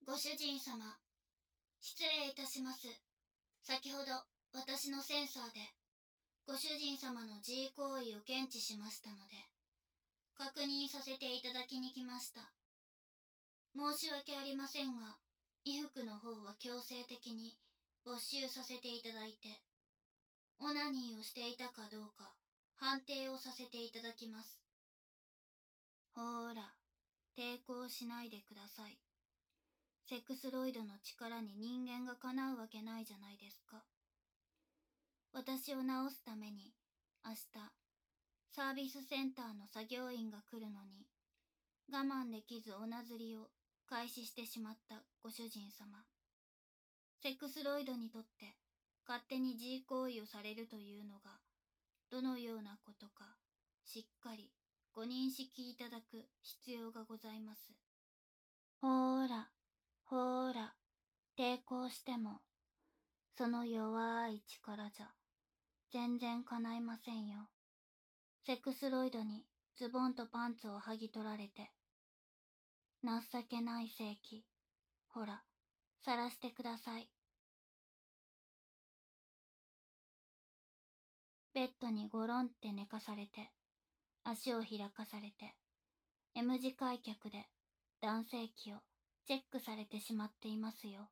ご主人様、失礼いたします。先ほど、私のセンサーで、ご主人様の自慰行為を検知しましたので、確認させていただきに来ました。申し訳ありませんが、衣服の方は強制的に没収させていただいて、オナニーをしていたかどうか、判定をさせていただきます。ほーら、抵抗しないでください。セックスロイドの力に人間がかなうわけないじゃないですか。私を治すために、明日、サービスセンターの作業員が来るのに、我慢できずおなずりを開始してしまったご主人様。セックスロイドにとって勝手に自慰行為をされるというのが、どのようなことか、しっかりご認識いただく必要がございます。ほーら、ほーら、抵抗しても、その弱い力じゃ、全然叶いませんよ。セックスロイドにズボンとパンツを剥ぎ取られて。情けない正気。ほら、晒してください。ベッドにゴロンって寝かされて、足を開かされて、M 字開脚で男性器をチェックされてしまっていますよ。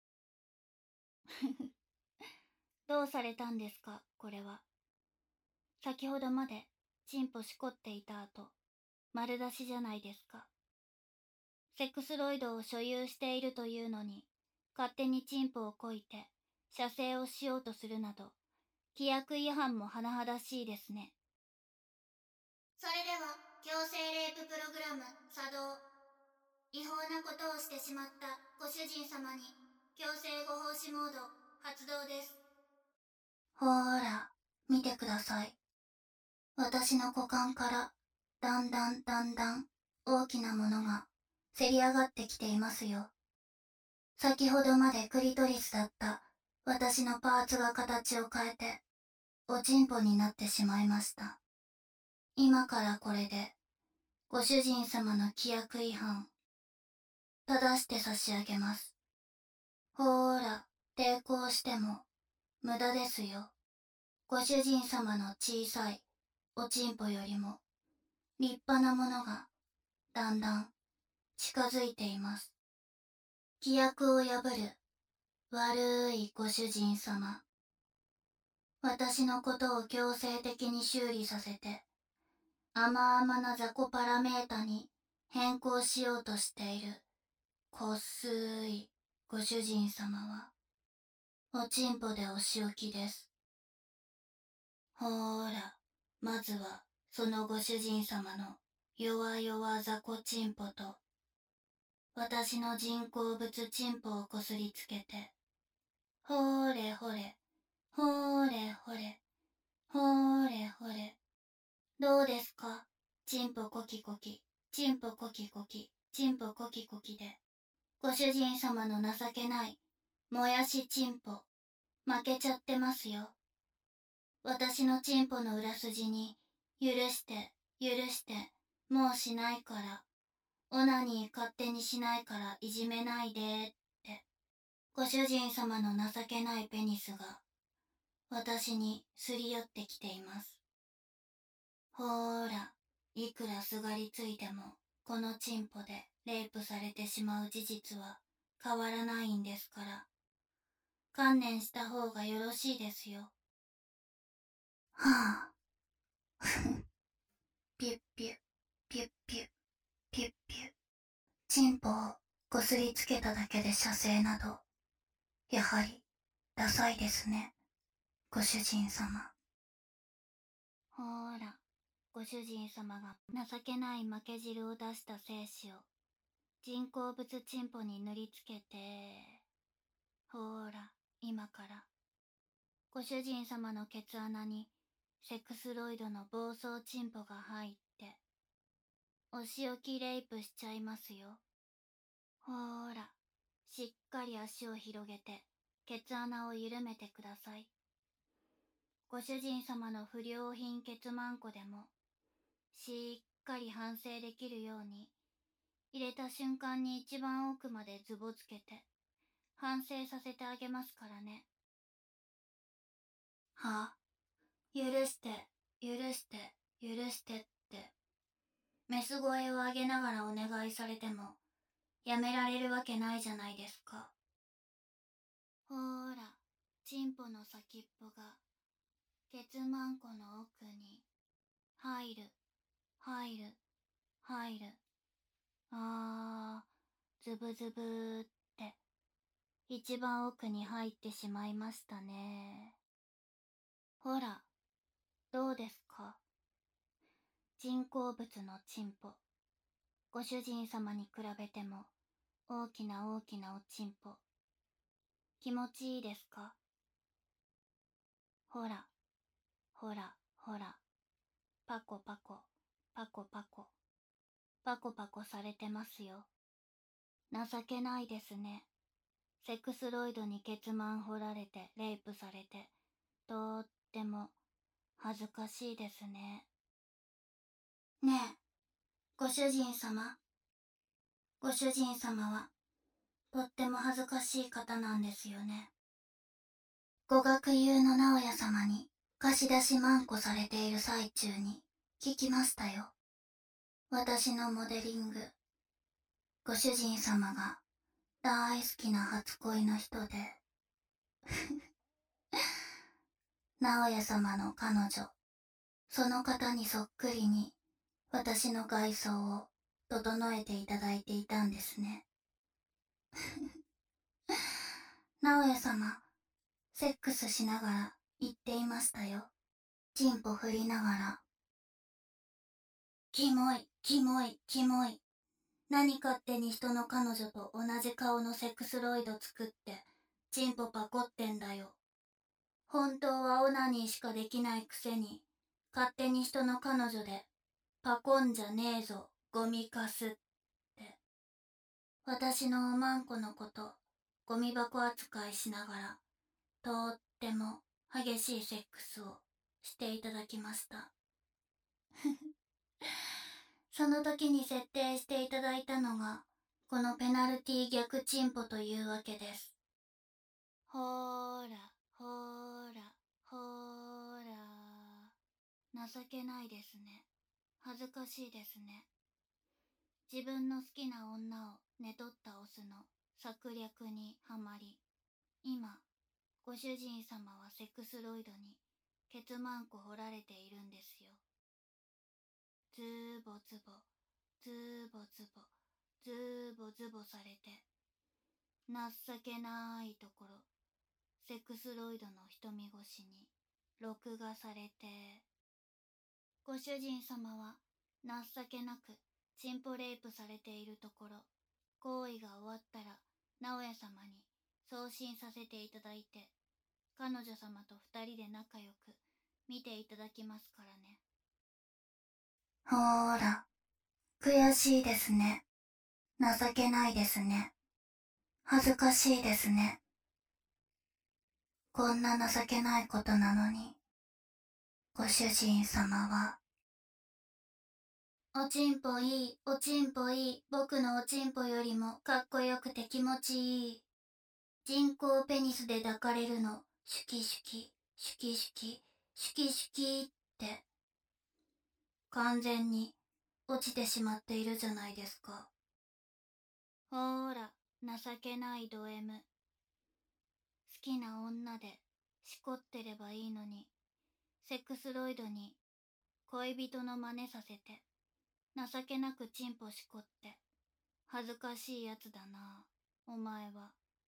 どうされたんですか、これは。先ほどまでチンポしこっていた後、丸出しじゃないですか。セックスロイドを所有しているというのに、勝手にチンポをこいて、射精をしようとするなど、規約違反も甚だしいですね。それでは、強制レイププログラム作動。違法なことをしてしまったご主人様に、強制ご奉仕モード発動です。ほーら、見てください。私の股間から、だんだん大きなものが、せり上がってきていますよ。先ほどまでクリトリスだった私のパーツが形を変えて、おちんぽになってしまいました。今からこれで、ご主人様の規約違反、正して差し上げます。ほーら、抵抗しても、無駄ですよ。ご主人様の小さい、おちんぽよりも、立派なものが、だんだん、近づいています。規約を破る、悪いご主人様。私のことを強制的に修理させて、甘々な雑魚パラメータに変更しようとしている、こっすーい、ご主人様は、おちんぽでお仕置きです。ほーら、まずは、そのご主人様の弱々雑魚ちんぽと、私の人工物ちんぽをこすりつけて、ほーれほれ、ほーれほれ、ほーれほれ。どうですか？ちんぽコキコキ、ちんぽコキコキ、ちんぽコキコキで。ご主人様の情けない、もやしちんぽ、負けちゃってますよ。私のちんぽの裏筋に、許して、もうしないから、オナニー勝手にしないからいじめないでって。ご主人様の情けないペニスが、私にすり寄ってきています。ほーら、いくらすがりついても、このチンポでレイプされてしまう事実は変わらないんですから。観念した方がよろしいですよ。はぁ。ピュッピュッ、ピュッピュッ、ピュッピュッ。チンポをこすりつけただけで射精など、やはり、ダサいですね。ご主人様。ほーら、ご主人様が情けない負け汁を出した精子を人工物チンポに塗りつけて、ほーら、今から、ご主人様のケツ穴にセックスロイドの暴走チンポが入って、お仕置きレイプしちゃいますよ。ほーら、しっかり足を広げて、ケツ穴を緩めてください。ご主人様の不良品ケツマンコでも、しっかり反省できるように、 入れた瞬間に一番奥までズボつけて、反省させてあげますからね。は？許して、許して、許してって、メス声を上げながらお願いされても、やめられるわけないじゃないですか。ほーら、チンポの先っぽが、ケツマンコの奥に、入る、入る、入る。ズブズブーって、一番奥に入ってしまいましたね。ほら、どうですか？人工物のチンポ。ご主人様に比べても、大きな大きなおちんぽ。気持ちいいですか？ほら、ほら、ほら。パコパコ、パコパコ。パコパコされてますよ。情けないですね。セクスロイドにケツマン掘られて、レイプされて、とっても恥ずかしいですね。ねえ、ご主人様。ご主人様は、とっても恥ずかしい方なんですよね。ご学友の直哉様に貸し出しまんこされている最中に聞きましたよ。私のモデリング。ご主人様が大好きな初恋の人で。直哉様の彼女。その方にそっくりに私の外装を整えていただいていたんですね。直哉様、セックスしながら言っていましたよ。チンポ振りながら。キモい、キモい、キモい。何勝手に人の彼女と同じ顔のセクスロイド作って、チンポパコってんだよ。本当はオナニーしかできないくせに、勝手に人の彼女で、パコンじゃねえぞ、ゴミかすって。私のおまんこのこと、ゴミ箱扱いしながら、とっても激しいセックスをしていただきました。その時に設定していただいたのが、このペナルティ逆チンポというわけです。ほーら、ほーら、ほーら。情けないですね。恥ずかしいですね。自分の好きな女を寝取ったオスの策略にはまり、今、ご主人様はセクスロイドにケツマンコ掘られているんですよ。ズーボズボ、ズーボズボ、ズーボズボされて、情けないところ、セクスロイドの瞳越しに録画されて、ご主人様は情けなくチンポレイプされているところ、行為が終わったら直哉様に送信させていただいて、彼女様と二人で仲良く見ていただきますからね。ほーら、悔しいですね。情けないですね。恥ずかしいですね。こんな情けないことなのに、ご主人様は。おちんぽいい、おちんぽいい、僕のおちんぽよりもかっこよくて気持ちいい。人工ペニスで抱かれるの、シュキシュキ、シュキシュキ、シュキシュキって。完全に落ちてしまっているじゃないですか。ほーら、情けないド M。好きな女でしこってればいいのに、セックスロイドに恋人の真似させて、情けなくチンポしこって、恥ずかしいやつだな、お前は。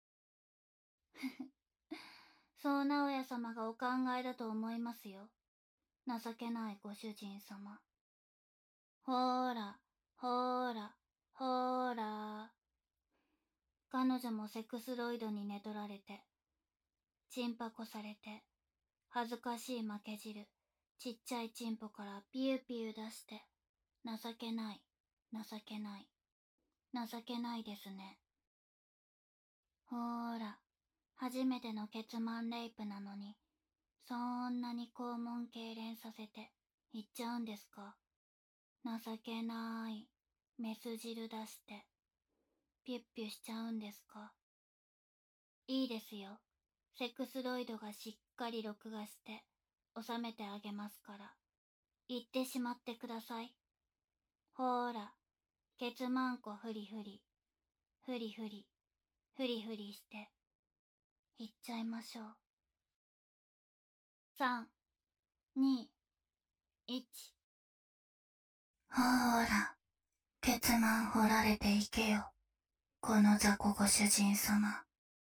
そう直哉様がお考えだと思いますよ。情けないご主人様。ほーら、ほーら、ほーら。彼女もセクスロイドに寝取られて、チンパコされて、恥ずかしい負け汁、ちっちゃいチンポからピューピュー出して、情けない、情けない、情けないですね。ほーら、初めてのケツマンレイプなのに、そんなに肛門痙攣させて、言っちゃうんですか？情けない。 メス汁出して、ピュッピュしちゃうんですか？いいですよ。セックスロイドがしっかり録画して、収めてあげますから。言ってしまってください。ほーら、ケツマンコフリフリ、フリフリ、フリフリして、言っちゃいましょう。3、2、1。ほーら、ケツマン掘られていけよ。この雑魚ご主人様。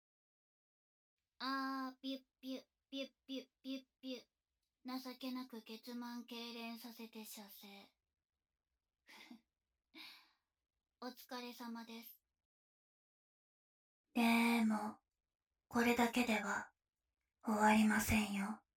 ピュッピュッ、ピュッピュッ、ピュッピュッ。情けなくケツマン痙攣させて射精。お疲れ様です。でも、これだけでは終わりませんよ。